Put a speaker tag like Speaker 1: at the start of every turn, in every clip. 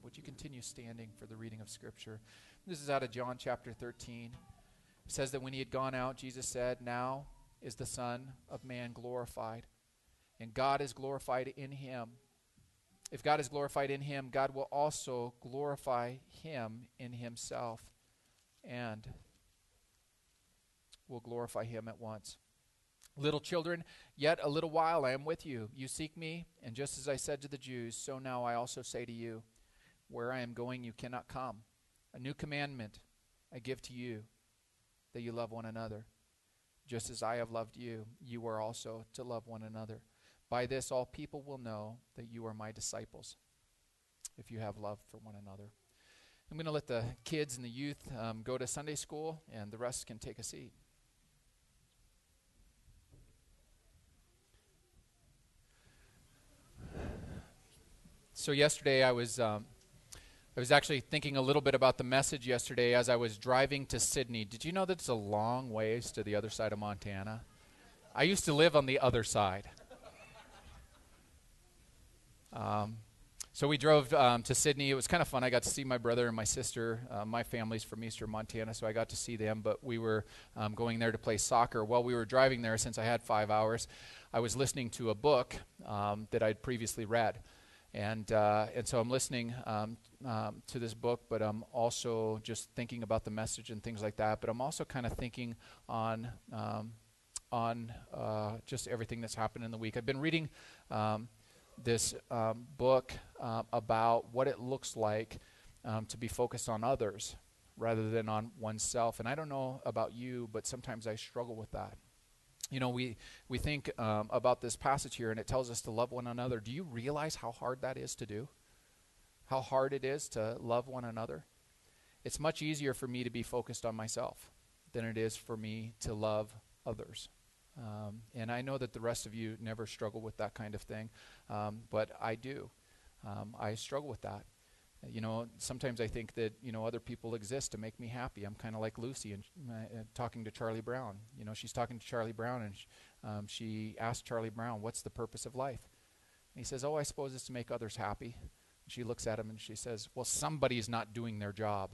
Speaker 1: Would you continue standing for the reading of Scripture? This is out of John chapter 13. It says that when he had gone out, Jesus said, "Now is the Son of Man glorified, and God is glorified in him. If God is glorified in him, God will also glorify him in himself, and will glorify him at once. Little children, yet a little while I am with you. You seek me, and just as I said to the Jews, so now I also say to you, where I am going you cannot come. A new commandment I give to you, that you love one another. Just as I have loved you, you are also to love one another. By this all people will know that you are my disciples, if you have love for one another." I'm going to let the kids and the youth go to Sunday school, and the rest can take a seat. So yesterday I was actually thinking a little bit about the message yesterday as I was driving to Sydney. Did you know that it's a long ways to the other side of Montana? I used to live on the other side. So we drove to Sydney. It was kind of fun. I got to see my brother and my sister. My family's from eastern Montana, so I got to see them. But we were going there to play soccer. While we were driving there, since I had 5 hours, I was listening to a book that I'd previously read. And so I'm listening to this book, but I'm also just thinking about the message and things like that. But I'm also kind of thinking on just everything that's happened in the week. I've been reading this book about what it looks like to be focused on others rather than on oneself. And I don't know about you, but sometimes I struggle with that. You know, we think about this passage here, and it tells us to love one another. Do you realize how hard that is to do? How hard it is to love one another? It's much easier for me to be focused on myself than it is for me to love others. And I know that the rest of you never struggle with that kind of thing, but I do. I struggle with that. You know, sometimes I think that, you know, other people exist to make me happy. I'm kind of like Lucy and talking to Charlie Brown. You know, she's talking to Charlie Brown, and she asked Charlie Brown, "What's the purpose of life?" And he says, "Oh, I suppose it's to make others happy." And she looks at him and she says, "Well, somebody's not doing their job."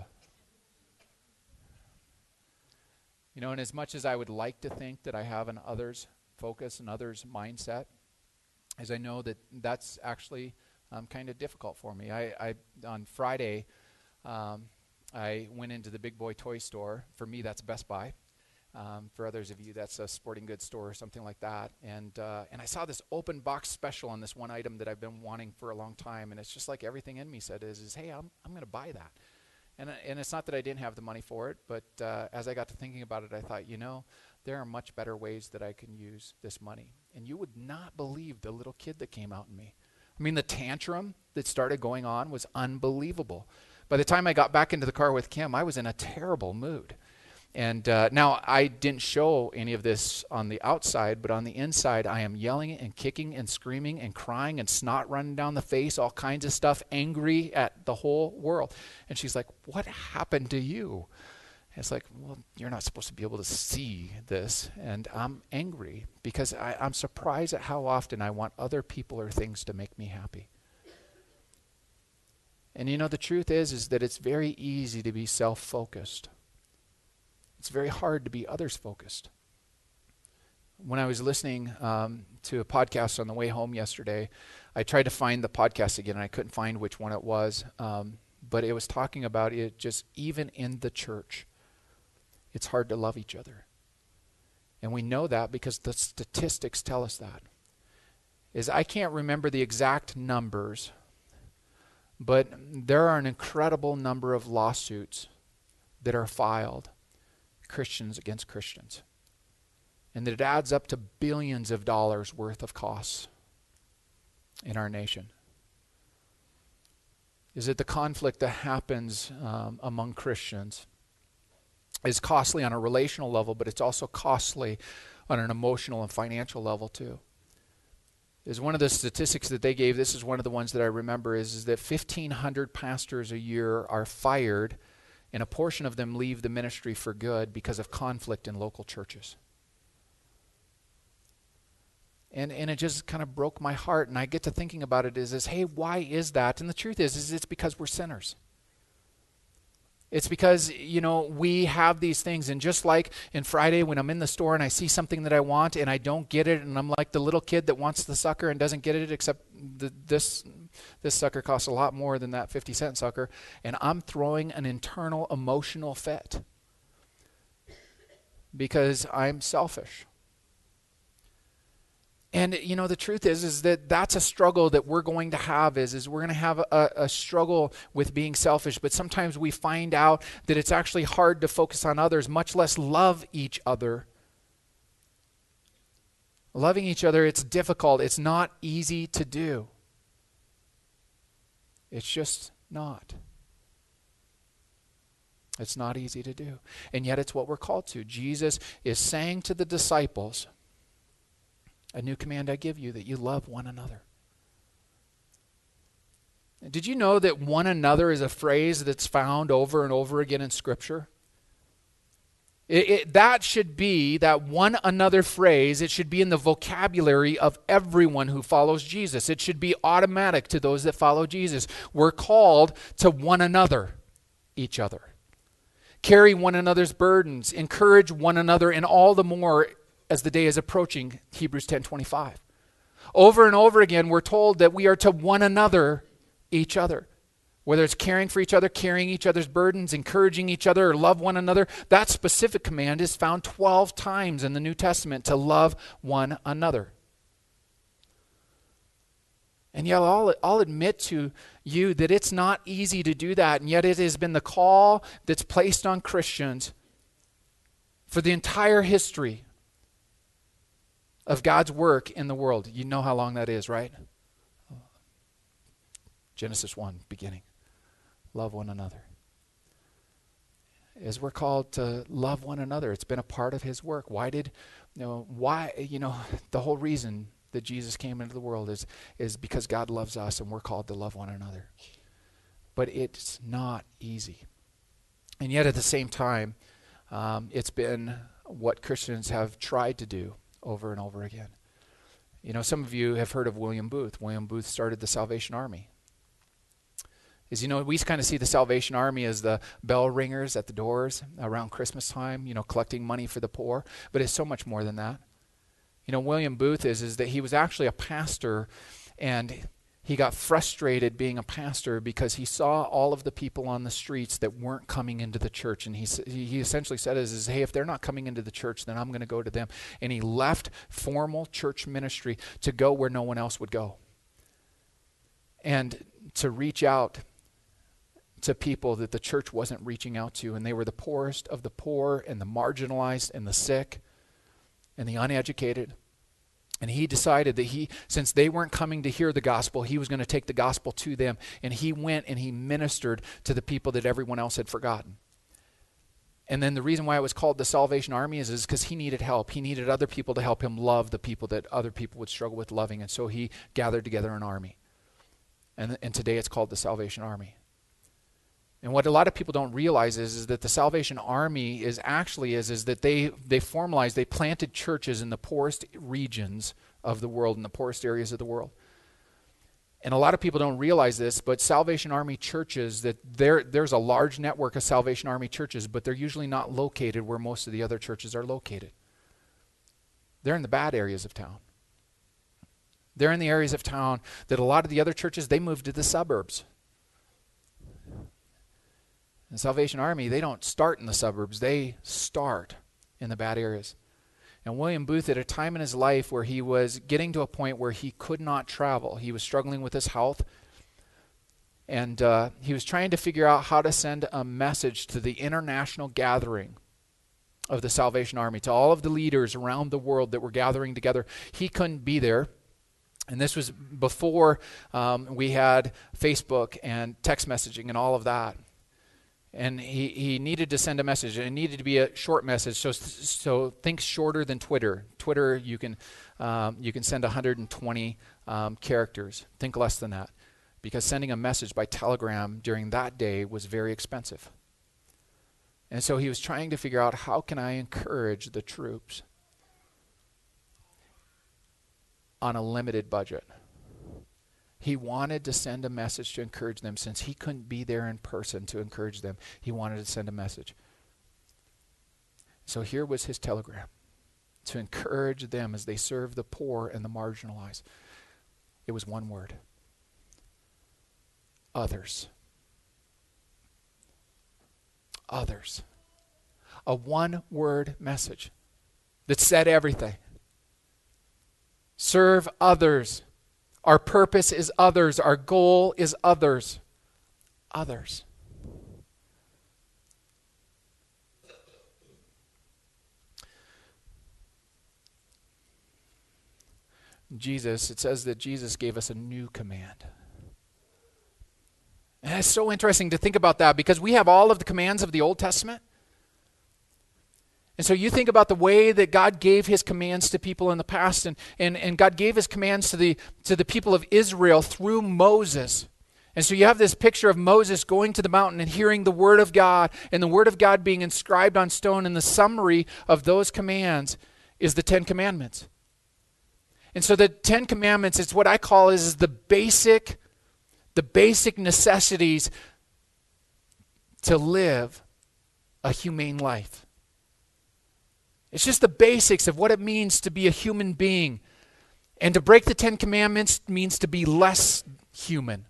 Speaker 1: You know, and as much as I would like to think that I have an others focus and others mindset, as I know that that's actually kind of difficult for me. I on Friday, I went into the big boy toy store. For me, that's Best Buy. For others of you, that's a sporting goods store or something like that. And I saw this open box special on this one item that I've been wanting for a long time. And it's just like everything in me said is hey, I'm going to buy that. And it's not that I didn't have the money for it, but as I got to thinking about it, I thought, you know, there are much better ways that I can use this money. And you would not believe the little kid that came out in me. I mean, the tantrum that started going on was unbelievable. By the time I got back into the car with Kim, I was in a terrible mood. And now I didn't show any of this on the outside, but on the inside, I am yelling and kicking and screaming and crying and snot running down the face, all kinds of stuff, angry at the whole world. And she's like, "What happened to you?" And it's like, "Well, you're not supposed to be able to see this." And I'm angry because I'm surprised at how often I want other people or things to make me happy. And you know, the truth is that it's very easy to be self-focused. It's very hard to be others-focused. When I was listening to a podcast on the way home yesterday, I tried to find the podcast again, and I couldn't find which one it was. But it was talking about it just even in the church. It's hard to love each other. And we know that because the statistics tell us that. I can't remember the exact numbers, but there are an incredible number of lawsuits that are filed, Christians against Christians. And that it adds up to billions of dollars worth of costs in our nation. Is that the conflict that happens among Christians is costly on a relational level, but it's also costly on an emotional and financial level too. Is one of the statistics that they gave, this is one of the ones that I remember, is that 1,500 pastors a year are fired, and a portion of them leave the ministry for good because of conflict in local churches. And it just kind of broke my heart. And I get to thinking about it is hey, why is that? And the truth is it's because we're sinners. It's because, we have these things. And just like in Friday when I'm in the store and I see something that I want and I don't get it, and I'm like the little kid that wants the sucker and doesn't get it, except this sucker costs a lot more than that 50-cent sucker, and I'm throwing an internal emotional fit because I'm selfish. And, the truth is that that's a struggle that we're going to have is we're going to have a struggle with being selfish. But sometimes we find out that it's actually hard to focus on others, much less love each other. Loving each other, it's difficult. It's not easy to do. It's just not. It's not easy to do. And yet it's what we're called to. Jesus is saying to the disciples, a new command I give you, that you love one another. Did you know that one another is a phrase that's found over and over again in Scripture? That should be, that one another phrase, it should be in the vocabulary of everyone who follows Jesus. It should be automatic to those that follow Jesus. We're called to one another, each other. Carry one another's burdens, encourage one another, and all the more as the day is approaching, Hebrews 10:25. Over and over again, we're told that we are to one another, each other. Whether it's caring for each other, carrying each other's burdens, encouraging each other, or love one another, that specific command is found 12 times in the New Testament, to love one another. And yet I'll admit to you that it's not easy to do that, and yet it has been the call that's placed on Christians for the entire history of God's work in the world. You know how long that is, right? Genesis 1, beginning. Love one another. As we're called to love one another, it's been a part of his work. The whole reason that Jesus came into the world is because God loves us and we're called to love one another. But it's not easy. And yet at the same time, it's been what Christians have tried to do over and over again. Some of you have heard of William Booth. William Booth started the Salvation Army. We kind of see the Salvation Army as the bell ringers at the doors around Christmas time, collecting money for the poor. But it's so much more than that. William Booth is that he was actually a pastor, and he got frustrated being a pastor because he saw all of the people on the streets that weren't coming into the church. And he essentially said, hey, if they're not coming into the church, then I'm going to go to them. And he left formal church ministry to go where no one else would go, and to reach out to people that the church wasn't reaching out to. And they were the poorest of the poor, and the marginalized, and the sick, and the uneducated. And he decided that since they weren't coming to hear the gospel, he was going to take the gospel to them. And he went and he ministered to the people that everyone else had forgotten. And then the reason why it was called the Salvation Army is because he needed help. He needed other people to help him love the people that other people would struggle with loving. And so he gathered together an army. And today it's called the Salvation Army. And what a lot of people don't realize is that the Salvation Army is that they formalized, they planted churches in the poorest regions of the world, in the poorest areas of the world. And a lot of people don't realize this, but Salvation Army churches, that there's a large network of Salvation Army churches, but they're usually not located where most of the other churches are located. They're in the bad areas of town. They're in the areas of town that a lot of the other churches, they moved to the suburbs. The Salvation Army, they don't start in the suburbs. They start in the bad areas. And William Booth, at a time in his life where he was getting to a point where he could not travel, he was struggling with his health, and he was trying to figure out how to send a message to the international gathering of the Salvation Army, to all of the leaders around the world that were gathering together. He couldn't be there. And this was before we had Facebook and text messaging and all of that. And he needed to send a message, and it needed to be a short message. So think shorter than Twitter. Twitter, you can send 120 characters. Think less than that, because sending a message by telegram during that day was very expensive. And so he was trying to figure out, how can I encourage the troops? on a limited budget. He wanted to send a message to encourage them. Since he couldn't be there in person to encourage them, he wanted to send a message. So here was his telegram to encourage them as they serve the poor and the marginalized. It was one word: others. Others. A one-word message that said everything. Serve others. Our purpose is others. Our goal is others. Others. Jesus, it says that Jesus gave us a new command. And it's so interesting to think about that, because we have all of the commands of the Old Testament. And so you think about the way that God gave his commands to people in the past, and God gave his commands to the people of Israel through Moses. And so you have this picture of Moses going to the mountain and hearing the word of God, and the word of God being inscribed on stone, and the summary of those commands is the Ten Commandments. And so the Ten Commandments, it's what I call is the basic necessities to live a humane life. It's just the basics of what it means to be a human being. And to break the Ten Commandments means to be less human.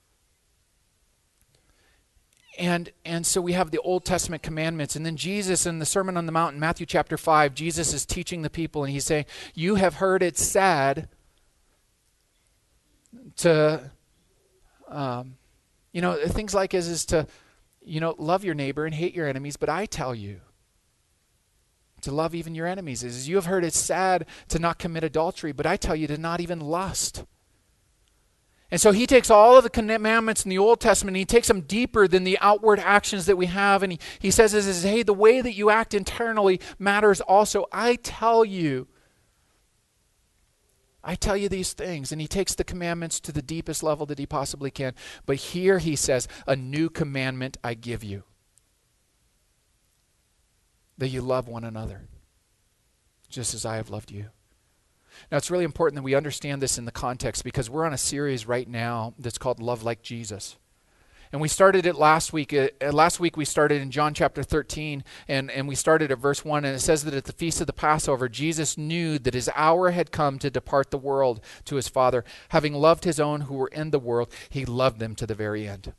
Speaker 1: And so we have the Old Testament commandments. And then Jesus in the Sermon on the Mount in Matthew chapter 5, Jesus is teaching the people, and he's saying, you have heard it said to, things like is to, love your neighbor and hate your enemies, but I tell you to love even your enemies. Is you have heard it said to not commit adultery, but I tell you to not even lust. And so he takes all of the commandments in the Old Testament, and he takes them deeper than the outward actions that we have, and he says, hey, the way that you act internally matters also. I tell you these things. And he takes the commandments to the deepest level that he possibly can. But here he says, a new commandment I give you, that you love one another, just as I have loved you. Now, it's really important that we understand this in the context, because we're on a series right now that's called Love Like Jesus. And we started it last week. Last week we started in John chapter 13, and we started at verse 1, and it says that at the feast of the Passover, Jesus knew that his hour had come to depart the world to his Father. Having loved his own who were in the world, he loved them to the very end.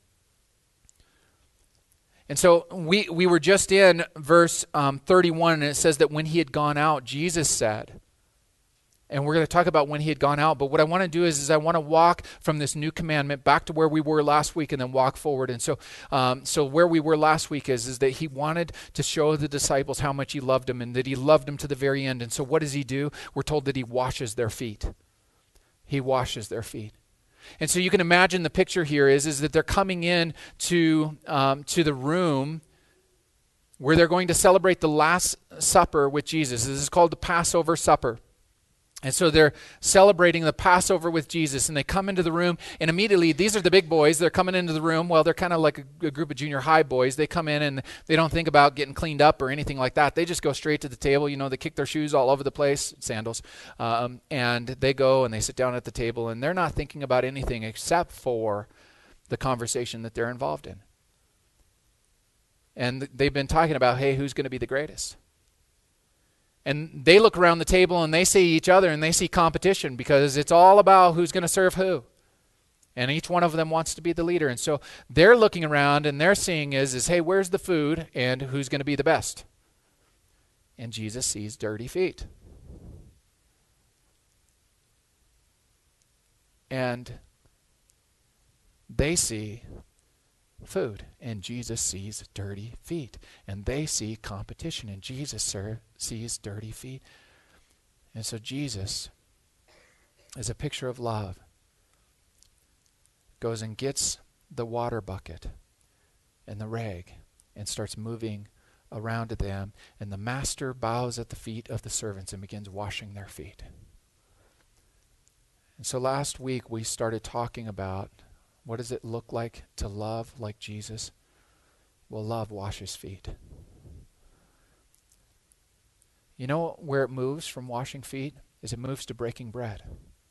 Speaker 1: And so we were just in verse 31, and it says that when he had gone out, Jesus said, and we're going to talk about when he had gone out, but what I want to do is I want to walk from this new commandment back to where we were last week and then walk forward. And so where we were last week is that he wanted to show the disciples how much he loved them, and that he loved them to the very end. And so what does he do? We're told that he washes their feet. He washes their feet. And so you can imagine the picture here is that they're coming in to the room where they're going to celebrate the Last Supper with Jesus. This is called the Passover Supper. And so they're celebrating the Passover with Jesus, and they come into the room, and immediately, these are the big boys. They're coming into the room. Well, they're kind of like a group of junior high boys. They come in, and they don't think about getting cleaned up or anything like that. They just go straight to the table. They kick their shoes all over the place, sandals, and they go and they sit down at the table, and they're not thinking about anything except for the conversation that they're involved in. And they've been talking about, hey, who's going to be the greatest? And they look around the table and they see each other and they see competition, because it's all about who's going to serve who. And each one of them wants to be the leader. And so they're looking around and they're seeing is hey, where's the food and who's going to be the best? And Jesus sees dirty feet. And they see food, and Jesus sees dirty feet. And they see competition, and Jesus sees dirty feet. And so Jesus, as a picture of love, goes and gets the water bucket and the rag and starts moving around to them, and the master bows at the feet of the servants and begins washing their feet. And so last week we started talking about, what does it look like to love like Jesus? Well, love washes feet. You know where it moves from washing feet? Is it moves to breaking bread.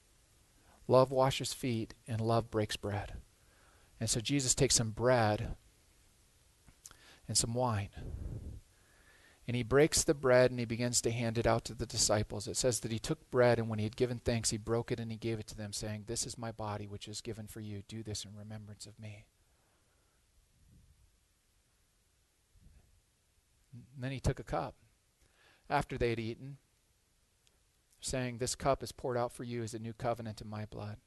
Speaker 1: Love washes feet, and love breaks bread. And so Jesus takes some bread and some wine. And he breaks the bread and he begins to hand it out to the disciples. It says that he took bread, and when he had given thanks, he broke it and he gave it to them, saying, "This is my body, which is given for you. Do this in remembrance of me." And then he took a cup after they had eaten, saying, "This cup is poured out for you as a new covenant in my blood."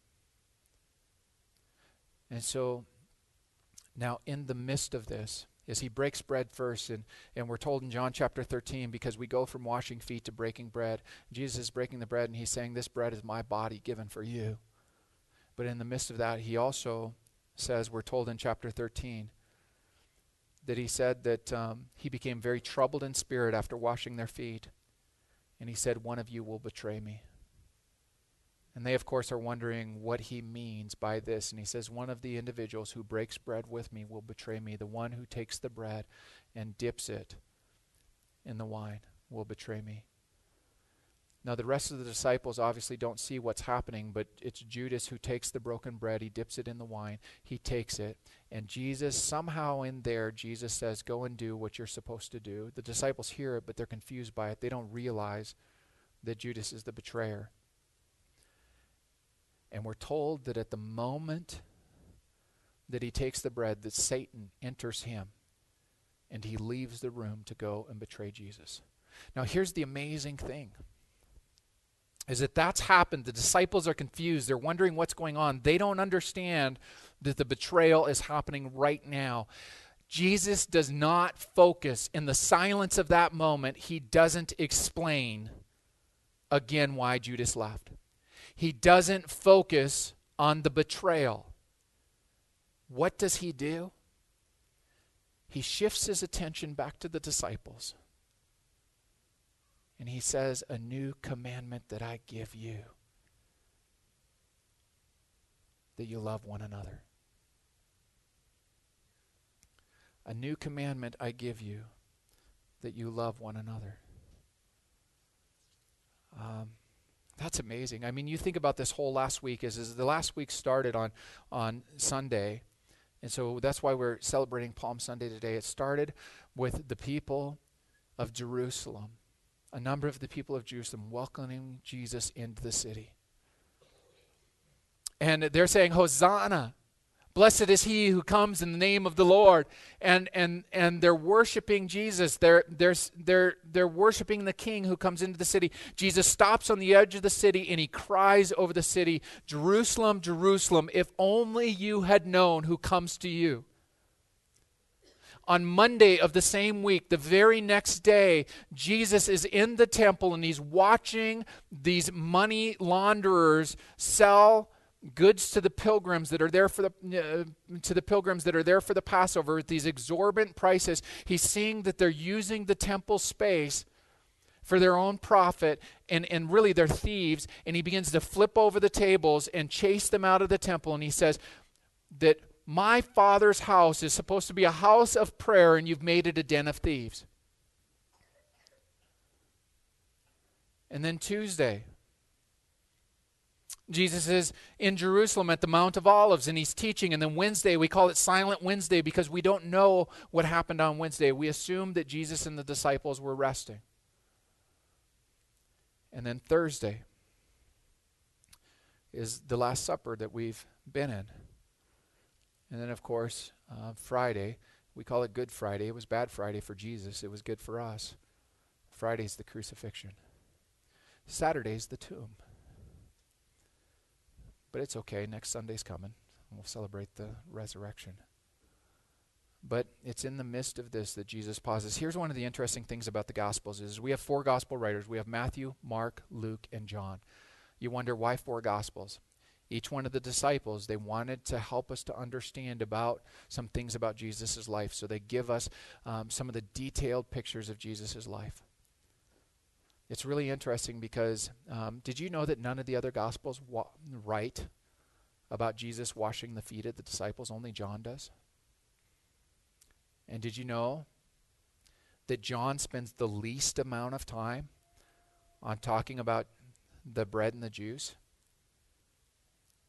Speaker 1: And so now in the midst of this, as he breaks bread first, and we're told in John chapter 13, because we go from washing feet to breaking bread, Jesus is breaking the bread and he's saying, "This bread is my body given for you." But in the midst of that, he also says, we're told in chapter 13, that he said that he became very troubled in spirit after washing their feet. And he said, "One of you will betray me." And they, of course, are wondering what he means by this. And he says, "One of the individuals who breaks bread with me will betray me. The one who takes the bread and dips it in the wine will betray me." Now, the rest of the disciples obviously don't see what's happening, but it's Judas who takes the broken bread. He dips it in the wine. He takes it. And Jesus, somehow in there, Jesus says, "Go and do what you're supposed to do." The disciples hear it, but they're confused by it. They don't realize that Judas is the betrayer. And we're told that at the moment that he takes the bread, that Satan enters him and he leaves the room to go and betray Jesus. Now here's the amazing thing, is that that's happened. The disciples are confused. They're wondering what's going on. They don't understand that the betrayal is happening right now. Jesus does not focus in the silence of that moment. He doesn't explain again why Judas left. He doesn't focus on the betrayal. What does he do? He shifts his attention back to the disciples. And he says, "A new commandment that I give you, that you love one another." A new commandment I give you, that you love one another. That's amazing. I mean, you think about this whole last week. Is the last week started on Sunday, and so that's why we're celebrating Palm Sunday today. It started with the people of Jerusalem, a number of the people of Jerusalem welcoming Jesus into the city. And they're saying, "Hosanna, blessed is he who comes in the name of the Lord." And they're worshiping Jesus. They're worshiping the King who comes into the city. Jesus stops on the edge of the city and he cries over the city, "Jerusalem, Jerusalem, if only you had known who comes to you." On Monday of the same week, the very next day, Jesus is in the temple and he's watching these money launderers sell goods to the pilgrims that are there for the Passover at these exorbitant prices. He's seeing that they're using the temple space for their own profit, and really they're thieves, and he begins to flip over the tables and chase them out of the temple. And he says that my Father's house is supposed to be a house of prayer, and you've made it a den of thieves. And then Tuesday, Jesus is in Jerusalem at the Mount of Olives, and he's teaching. And then Wednesday, we call it Silent Wednesday because we don't know what happened on Wednesday. We assume that Jesus and the disciples were resting. And then Thursday is the Last Supper that we've been in. And then, of course, Friday, we call it Good Friday. It was Bad Friday for Jesus. It was good for us. Friday's the crucifixion. Saturday's the tomb. But it's okay. Next Sunday's coming. We'll celebrate the resurrection. But it's in the midst of this that Jesus pauses. Here's one of the interesting things about the Gospels is we have 4 Gospel writers. We have Matthew, Mark, Luke, and John. You wonder why 4 Gospels? Each one of the disciples, they wanted to help us to understand about some things about Jesus' life. So they give us some of the detailed pictures of Jesus' life. It's really interesting because did you know that none of the other Gospels write about Jesus washing the feet of the disciples? Only John does. And did you know that John spends the least amount of time on talking about the bread and the juice?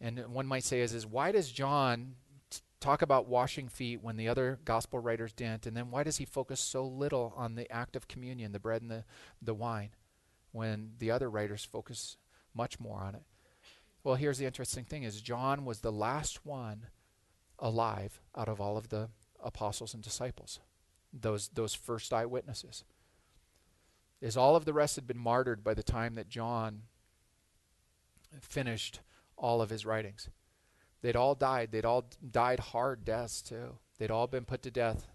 Speaker 1: And one might say is why does John talk about washing feet when the other gospel writers didn't? And then why does he focus so little on the act of communion, the bread and the wine, when the other writers focus much more on it? Well, here's the interesting thing is John was the last one alive out of all of the apostles and disciples, those first eyewitnesses. Is all of the rest had been martyred by the time that John finished all of his writings. They'd all died. They'd all died hard deaths too. They'd all been put to death.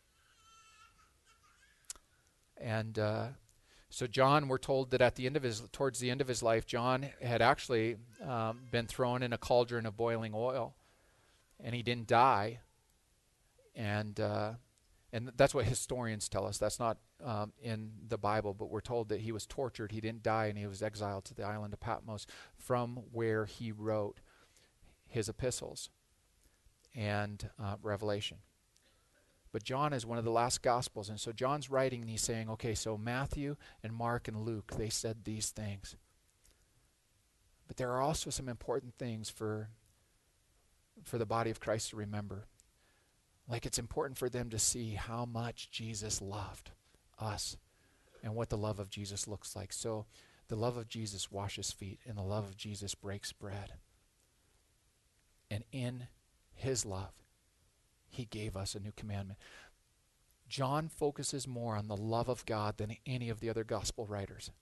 Speaker 1: And so John, we're told that towards the end of his life, John had actually been thrown in a cauldron of boiling oil, and he didn't die. And that's what historians tell us. That's not in the Bible, but we're told that he was tortured. He didn't die, and he was exiled to the island of Patmos, from where he wrote his epistles and Revelation. But John is one of the last gospels, and so John's writing and he's saying, okay, so Matthew and Mark and Luke, they said these things. But there are also some important things for the body of Christ to remember. Like it's important for them to see how much Jesus loved us and what the love of Jesus looks like. So the love of Jesus washes feet, and the love of Jesus breaks bread. And in his love, he gave us a new commandment. John focuses more on the love of God than any of the other gospel writers.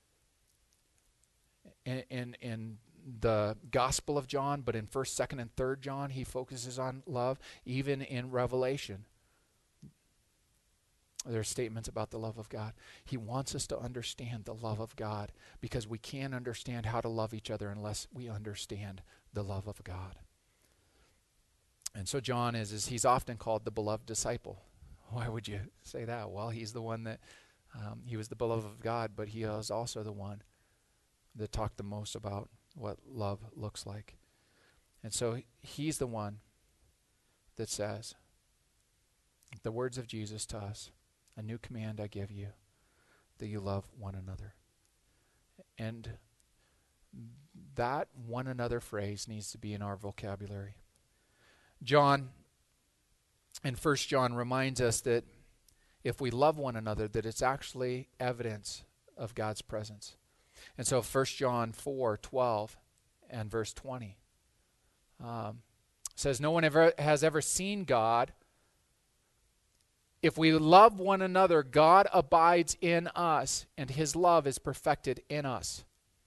Speaker 1: In the Gospel of John, but in 1st, 2nd, and 3rd John, he focuses on love. Even in Revelation, there are statements about the love of God. He wants us to understand the love of God, because we can't understand how to love each other unless we understand the love of God. And so John he's often called the beloved disciple. Why would you say that? Well, he's the one that, he was the beloved of God, but he was also the one that talked the most about what love looks like. And so he's the one that says the words of Jesus to us, a new command I give you, that you love one another. And that one another phrase needs to be in our vocabulary. John, in 1 John, reminds us that if we love one another, that it's actually evidence of God's presence. And so 1 John 4:12 and verse 20 says, no one has ever seen God. If we love one another, God abides in us, and his love is perfected in us.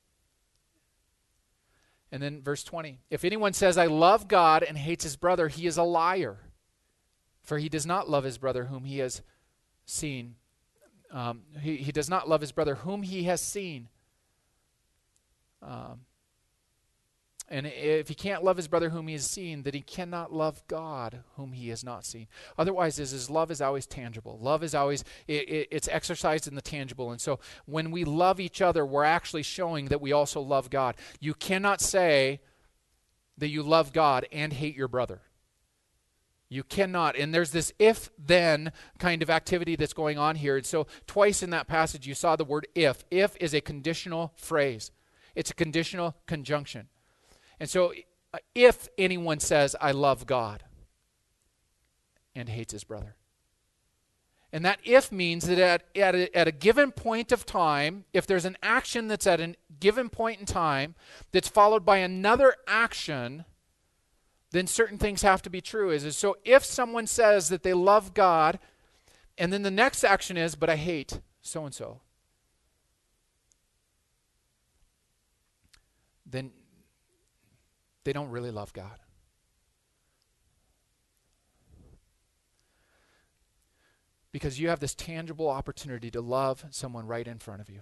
Speaker 1: And then verse 20, if anyone says, I love God, and hates his brother, he is a liar. For he does not love his brother whom he has seen. He does not love his brother whom he has seen. And if he can't love his brother whom he has seen, then he cannot love God whom he has not seen. Otherwise, his love is always tangible. Love is always, it's exercised in the tangible. And so when we love each other, we're actually showing that we also love God. You cannot say that you love God and hate your brother. You cannot. And there's this if-then kind of activity that's going on here. And so twice in that passage you saw the word if. If is a conditional phrase. It's a conditional conjunction. And so if anyone says, I love God, and hates his brother. And that if means that at a given point of time, if there's an action that's at a given point in time that's followed by another action, then certain things have to be true. So if someone says that they love God, and then the next action is, but I hate so-and-so, then they don't really love God. Because you have this tangible opportunity to love someone right in front of you.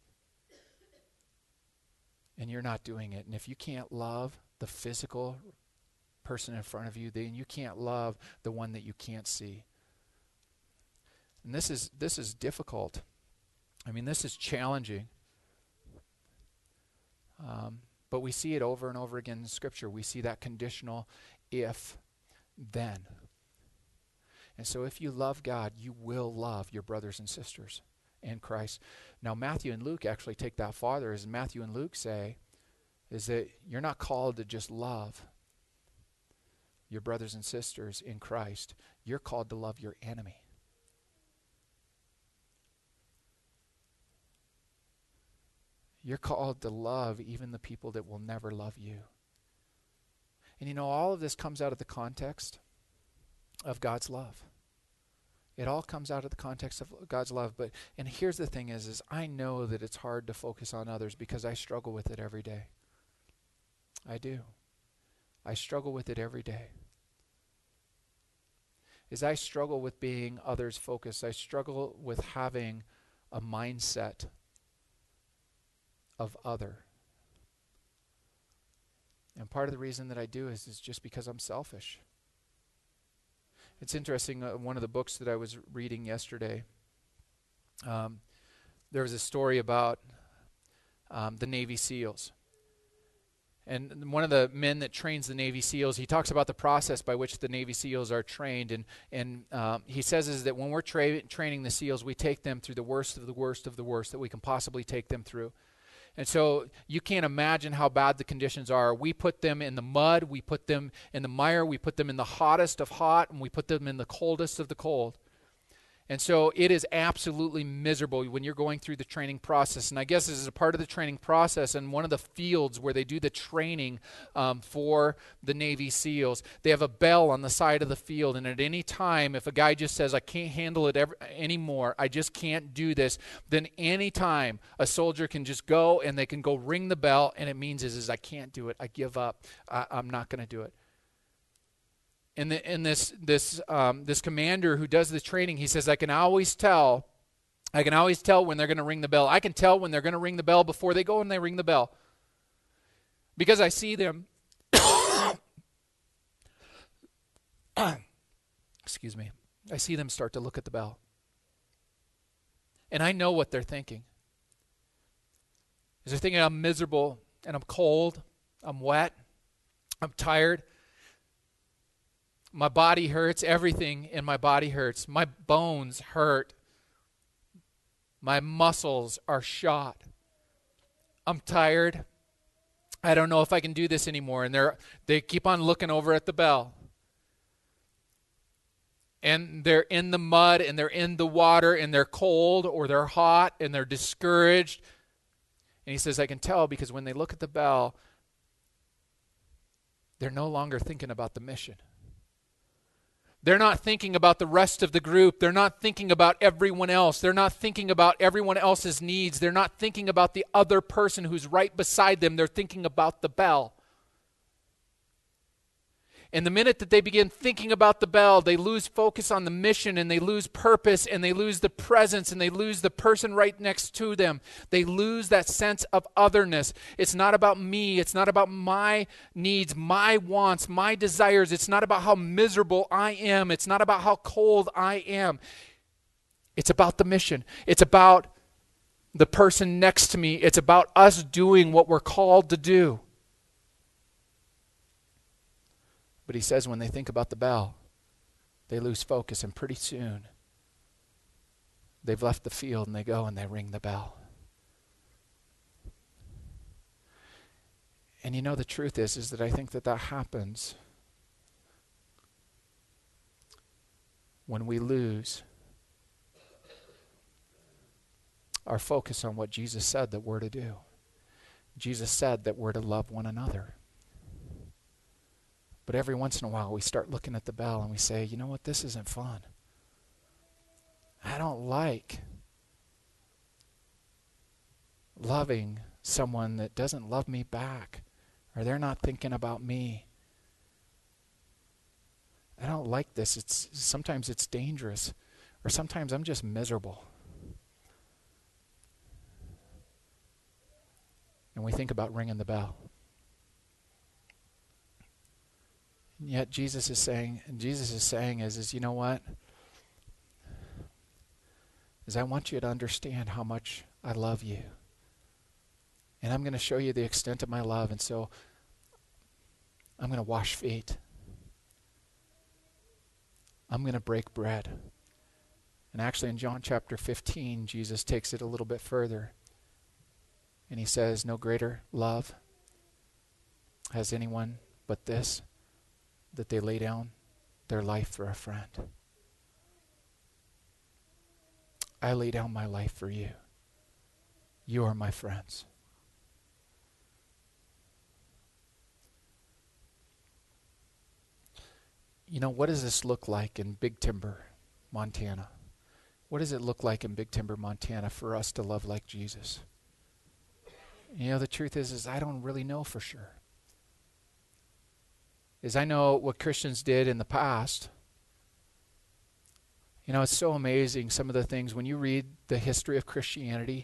Speaker 1: And you're not doing it. And if you can't love the physical person in front of you, then you can't love the one that you can't see. And this is difficult. I mean, this is challenging. But we see it over and over again in Scripture. We see that conditional if, then. And so if you love God, you will love your brothers and sisters in Christ. Now, Matthew and Luke actually take that farther, as Matthew and Luke say, is that you're not called to just love your brothers and sisters in Christ. You're called to love your enemy. You're called to love even the people that will never love you. And you know, all of this comes out of the context of God's love. It all comes out of the context of God's love. And here's the thing is I know that it's hard to focus on others because I struggle with it every day. I do. I struggle with it every day. As I struggle with being others focused, I struggle with having a mindset of other. And part of the reason that I do is just because I'm selfish. It's interesting, one of the books that I was reading yesterday, there was a story about the Navy SEALs. And one of the men that trains the Navy SEALs, he talks about the process by which the Navy SEALs are trained. And he says is that when we're training the SEALs, we take them through the worst of the worst of the worst that we can possibly take them through. And so you can't imagine how bad the conditions are. We put them in the mud, we put them in the mire, we put them in the hottest of hot, and we put them in the coldest of the cold. And so it is absolutely miserable when you're going through the training process. And I guess this is a part of the training process, and one of the fields where they do the training for the Navy SEALs, they have a bell on the side of the field. And at any time, if a guy just says, I can't handle it anymore, I just can't do this, then any time a soldier can just go and they can go ring the bell, and it means is I can't do it, I give up, I'm not going to do it. And this commander who does the training, he says, I can always tell when they're going to ring the bell. I can tell when they're going to ring the bell before they go and they ring the bell. Because I see them, excuse me, I see them start to look at the bell. And I know what they're thinking. They're thinking I'm miserable and I'm cold, I'm wet, I'm tired. My body hurts. Everything in my body hurts. My bones hurt. My muscles are shot. I'm tired. I don't know if I can do this anymore. And they keep on looking over at the bell. And they're in the mud and they're in the water and they're cold or they're hot and they're discouraged. And he says, I can tell because when they look at the bell, they're no longer thinking about the mission. They're not thinking about the rest of the group. They're not thinking about everyone else. They're not thinking about everyone else's needs. They're not thinking about the other person who's right beside them. They're thinking about the bell. And the minute that they begin thinking about the bell, they lose focus on the mission and they lose purpose and they lose the presence and they lose the person right next to them. They lose that sense of otherness. It's not about me. It's not about my needs, my wants, my desires. It's not about how miserable I am. It's not about how cold I am. It's about the mission. It's about the person next to me. It's about us doing what we're called to do. But he says when they think about the bell, they lose focus, and pretty soon they've left the field and they go and they ring the bell. And you know the truth is that I think that happens when we lose our focus on what Jesus said that we're to do. Jesus said that we're to love one another. But every once in a while we start looking at the bell and we say, you know what, this isn't fun. I don't like loving someone that doesn't love me back, or they're not thinking about me. I don't like this. Sometimes it's dangerous, or sometimes I'm just miserable. And we think about ringing the bell. And yet Jesus is saying is you know what? Is I want you to understand how much I love you. And I'm going to show you the extent of my love. And so I'm going to wash feet. I'm going to break bread. And actually in John chapter 15, Jesus takes it a little bit further. And he says, no greater love has anyone but this, that they lay down their life for a friend. I lay down my life for you. You are my friends. You know, what does this look like in Big Timber, Montana? What does it look like in Big Timber, Montana for us to love like Jesus? You know, the truth is I don't really know for sure. I know what Christians did in the past. You know, it's so amazing, some of the things, when you read the history of Christianity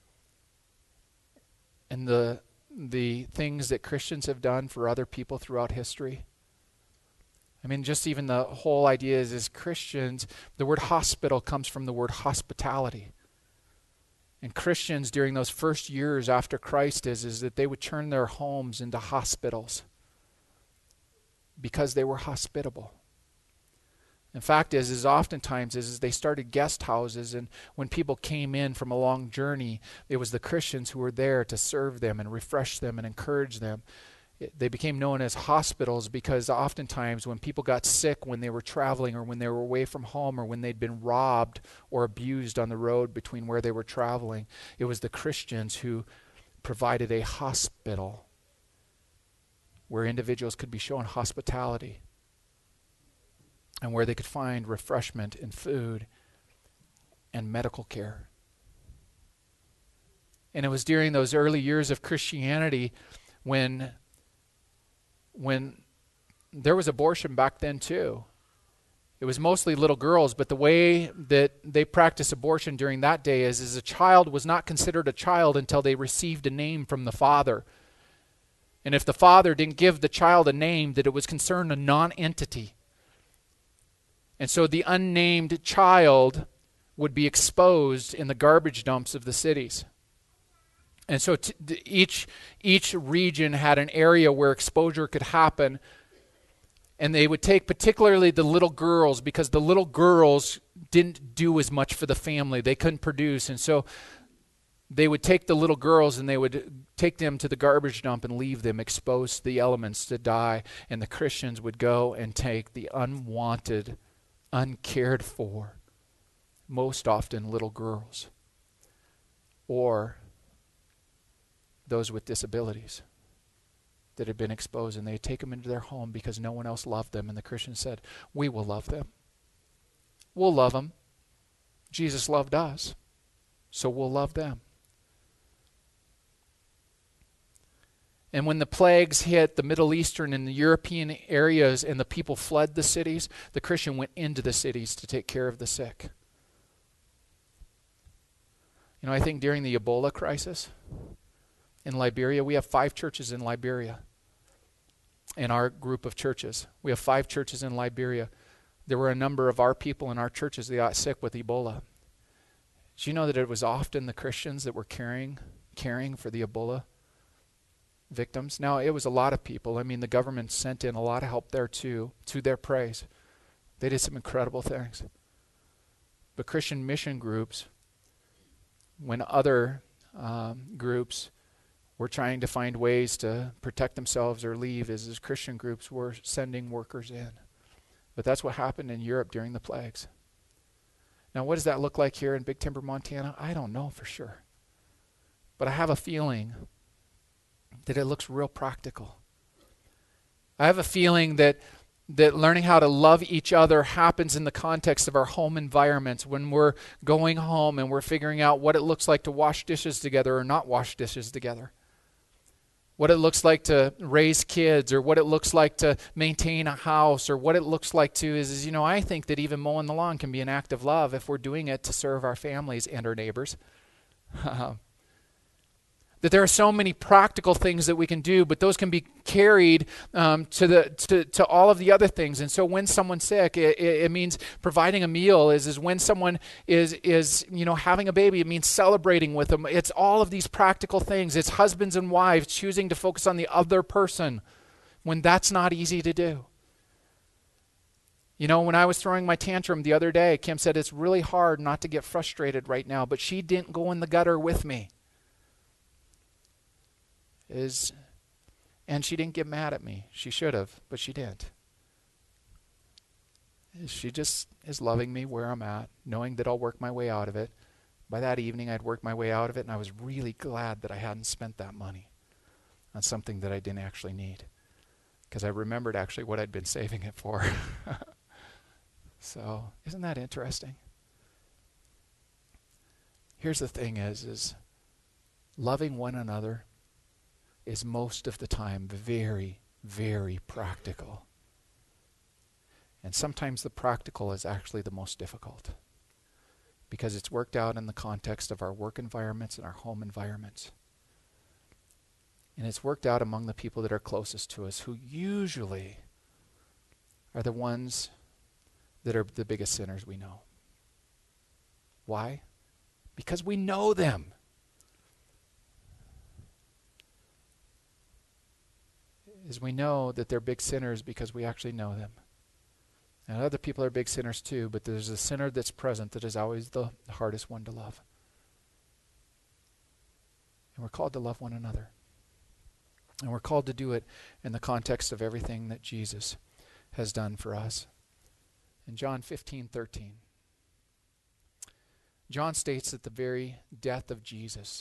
Speaker 1: and the things that Christians have done for other people throughout history. I mean, just even the whole idea is Christians, the word hospital comes from the word hospitality. And Christians during those first years after Christ is that they would turn their homes into hospitals because they were hospitable. In fact, oftentimes they started guest houses, and when people came in from a long journey, it was the Christians who were there to serve them and refresh them and encourage them. They became known as hospitals because oftentimes when people got sick when they were traveling or when they were away from home or when they'd been robbed or abused on the road between where they were traveling, it was the Christians who provided a hospital where individuals could be shown hospitality and where they could find refreshment and food and medical care. And it was during those early years of Christianity when there was abortion back then too. It was mostly little girls, but the way that they practiced abortion during that day is a child was not considered a child until they received a name from the father. And if the father didn't give the child a name, that it was considered a non-entity. And so the unnamed child would be exposed in the garbage dumps of the cities. And so each region had an area where exposure could happen. And they would take particularly the little girls because the little girls didn't do as much for the family. They couldn't produce. And so they would take the little girls and they would take them to the garbage dump and leave them exposed to the elements to die. And the Christians would go and take the unwanted, uncared for, most often little girls, or those with disabilities that had been exposed, and they'd take them into their home because no one else loved them. And the Christians said, we will love them. We'll love them. Jesus loved us, so we'll love them. And when the plagues hit the Middle Eastern and the European areas and the people fled the cities, the Christian went into the cities to take care of the sick. You know, I think during the Ebola crisis in Liberia, we have 5 churches in Liberia in our group of churches. We have 5 churches in Liberia. There were a number of our people in our churches that got sick with Ebola. Did you know that it was often the Christians that were caring for the Ebola victims? Now, it was a lot of people. I mean, the government sent in a lot of help there too, to their praise. They did some incredible things. But Christian mission groups, when other groups were trying to find ways to protect themselves or leave, as Christian groups were sending workers in. But that's what happened in Europe during the plagues. Now, what does that look like here in Big Timber, Montana? I don't know for sure. But I have a feeling that it looks real practical. I have a feeling that learning how to love each other happens in the context of our home environments, when we're going home and we're figuring out what it looks like to wash dishes together or not wash dishes together. What it looks like to raise kids, or what it looks like to maintain a house, or what it looks like to is I think that even mowing the lawn can be an act of love if we're doing it to serve our families and our neighbors. That there are so many practical things that we can do, but those can be carried to all of the other things. And so when someone's sick, it means providing a meal. Is when someone is having a baby, it means celebrating with them. It's all of these practical things. It's husbands and wives choosing to focus on the other person when that's not easy to do. When I was throwing my tantrum the other day, Kim said it's really hard not to get frustrated right now, but she didn't go in the gutter with me. And she didn't get mad at me. She should have, but she didn't. She just is loving me where I'm at, knowing that I'll work my way out of it. By that evening, I'd worked my way out of it, and I was really glad that I hadn't spent that money on something that I didn't actually need, because I remembered actually what I'd been saving it for. So, isn't that interesting? Here's the thing is loving one another is most of the time very, very practical. And sometimes the practical is actually the most difficult, because it's worked out in the context of our work environments and our home environments. And it's worked out among the people that are closest to us, who usually are the ones that are the biggest sinners we know. Why? Because we know them. Is we know that they're big sinners because we actually know them. And other people are big sinners too, but there's a sinner that's present that is always the hardest one to love. And we're called to love one another. And we're called to do it in the context of everything that Jesus has done for us. In John 15:13, John states that the very death of Jesus,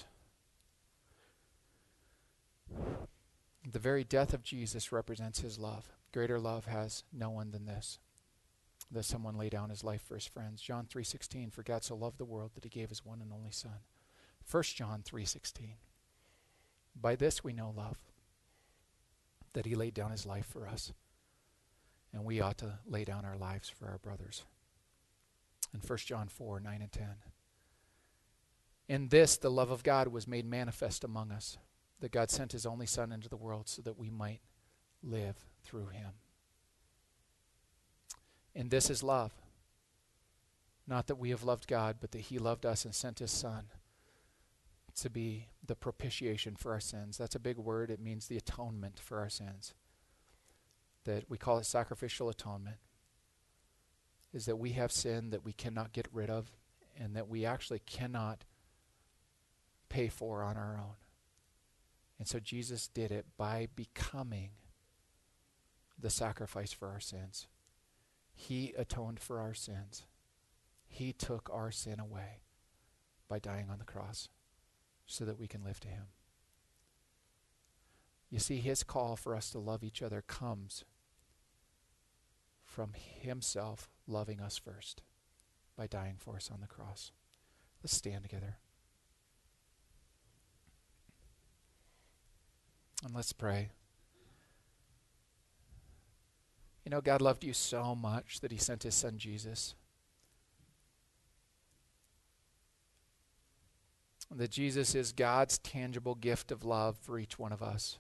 Speaker 1: the very death of Jesus represents his love. Greater love has no one than this, that someone lay down his life for his friends. John 3:16, for God so loved the world that he gave his one and only Son. 1 John 3:16, by this we know love, that he laid down his life for us, and we ought to lay down our lives for our brothers. And 1 John 4:9 and 10, in this the love of God was made manifest among us, that God sent his only Son into the world so that we might live through him. And this is love, not that we have loved God, but that he loved us and sent his Son to be the propitiation for our sins. That's a big word. It means the atonement for our sins. That we call it sacrificial atonement, is that we have sin that we cannot get rid of and that we actually cannot pay for on our own. And so Jesus did it by becoming the sacrifice for our sins. He atoned for our sins. He took our sin away by dying on the cross so that we can live to him. You see, his call for us to love each other comes from himself loving us first by dying for us on the cross. Let's stand together. And let's pray. You know, God loved you so much that he sent his Son Jesus. That Jesus is God's tangible gift of love for each one of us.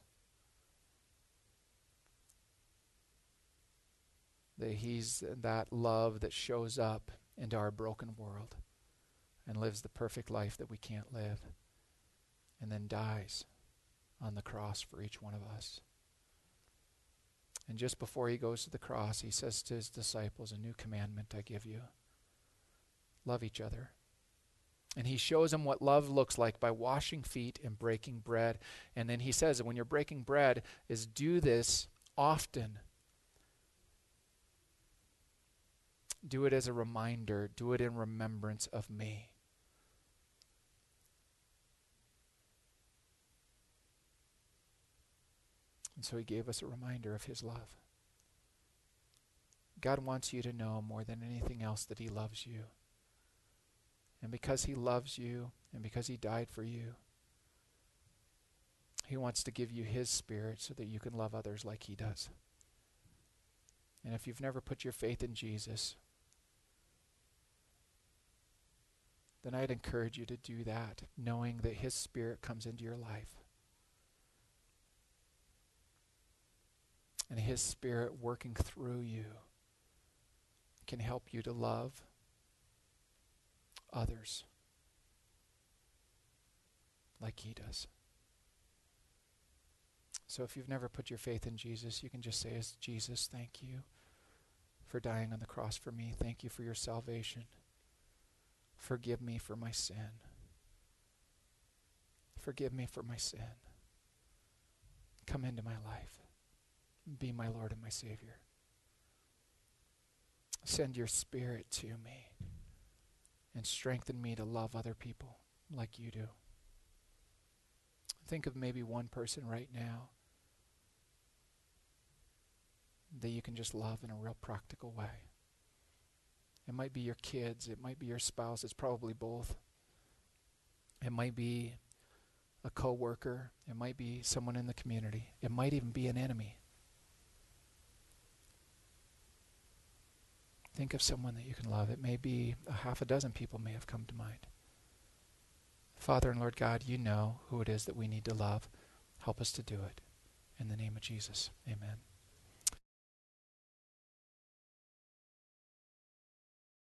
Speaker 1: That he's that love that shows up into our broken world and lives the perfect life that we can't live, and then dies on the cross for each one of us. And just before he goes to the cross, he says to his disciples, a new commandment I give you. Love each other. And he shows them what love looks like by washing feet and breaking bread. And then he says that when you're breaking bread, is do this often. Do it as a reminder. Do it in remembrance of me. And so he gave us a reminder of his love. God wants you to know more than anything else that he loves you. And because he loves you and because he died for you, he wants to give you his Spirit so that you can love others like he does. And if you've never put your faith in Jesus, then I'd encourage you to do that, knowing that his Spirit comes into your life. And his Spirit working through you can help you to love others like he does. So if you've never put your faith in Jesus, you can just say, Jesus, thank you for dying on the cross for me. Thank you for your salvation. Forgive me for my sin. Forgive me for my sin. come into my life. Be my Lord and my Savior. Send your Spirit to me and strengthen me to love other people like you do. Think of maybe one person right now that you can just love in a real practical way. It might be your kids, it might be your spouse, it's probably both. It might be a coworker, it might be someone in the community, it might even be an enemy. Think of someone that you can love. It may be a half a dozen people may have come to mind. Father and Lord God, you know who it is that we need to love. Help us to do it. In the name of Jesus, amen.